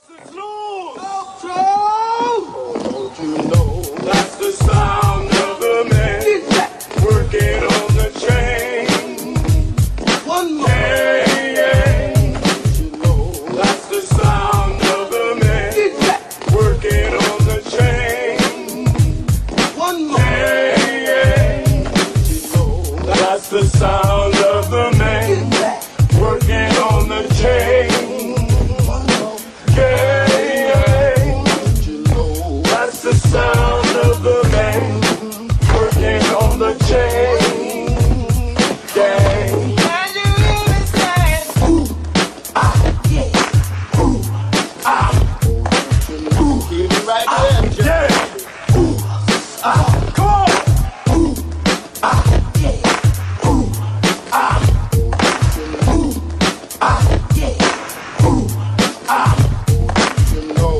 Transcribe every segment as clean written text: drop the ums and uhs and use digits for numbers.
ist los? Don't you know That's the sound of the man working on the chain. one more? Hey, hey. Don't you know That's the sound of the man working on the chain. one more? Hey, hey. Don't you know That's the sound of the man working on the chain. one more? Yeah, yeah. Don't you know That's the sound of the man working on the chain. Yeah. keep it right there, Jack. Yeah. Come on. You know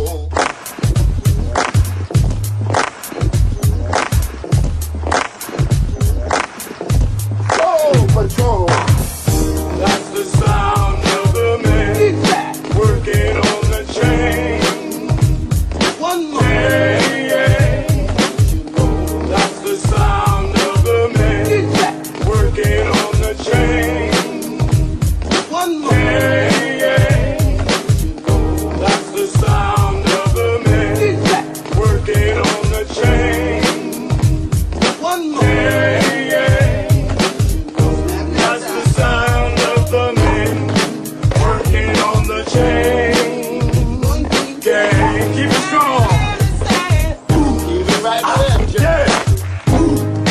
Soul Patrol. That's the sound of the man working on the chain. One more. Hey, yeah. You know That's the sound of the man working on the chain. one more. Hey, yeah. That's the sound of the man working on the chain. One more. Hey, yeah. That's the sound of the man working on the chain. Yeah, keep it strong. Keep it right there, Jack. Yeah.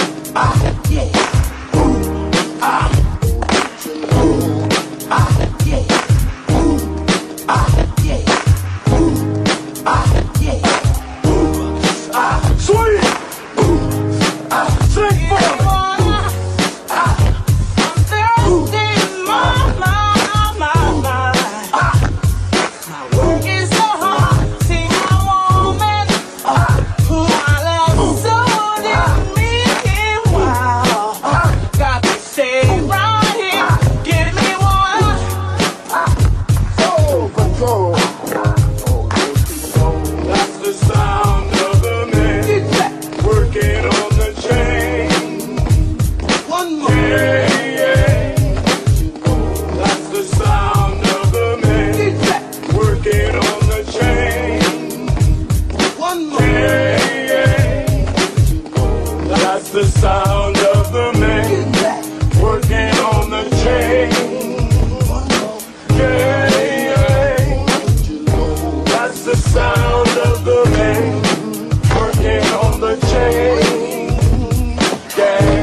Sweet. Sing for me. Soul Patrol. That's the sound of the man working on the chain. One more. Yeah, yeah. That's the sound of the man working on the chain. One more. Yeah, yeah. That's the sound of the man working on the chain. Yeah, yeah. You know That's the sound of the man working on the chain. Yeah.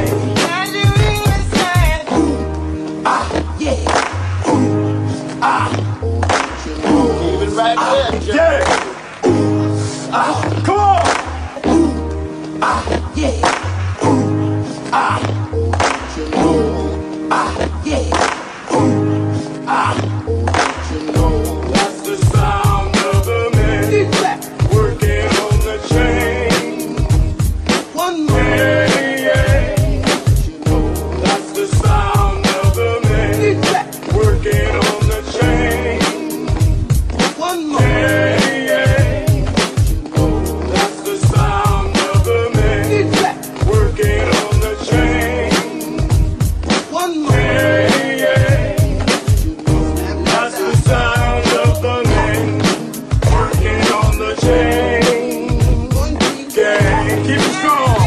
keep it right there, Jack. Yeah. Come on. You know That's the sound of the man working on the chain. one more. Yeah, yeah. That's the sound of the man working on the chain. One more. Yeah, yeah. That's the sound of the man working on the chain. One more. Yeah, yeah. That's the sound of the man working on the chain. Yeah, keep it strong.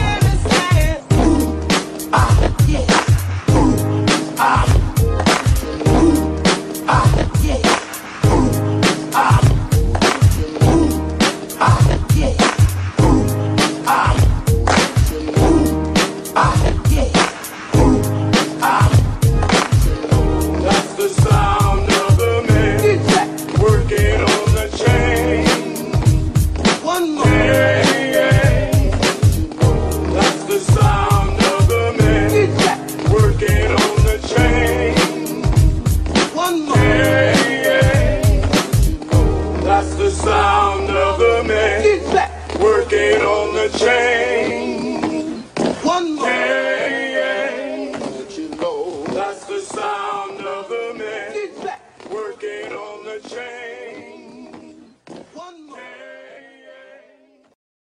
That's the sound of the man working on the chain. One more. Yeah, yeah. That's the sound of the man working on the chain. One more. Yeah, yeah. That's the sound of the man working on the chain. One more.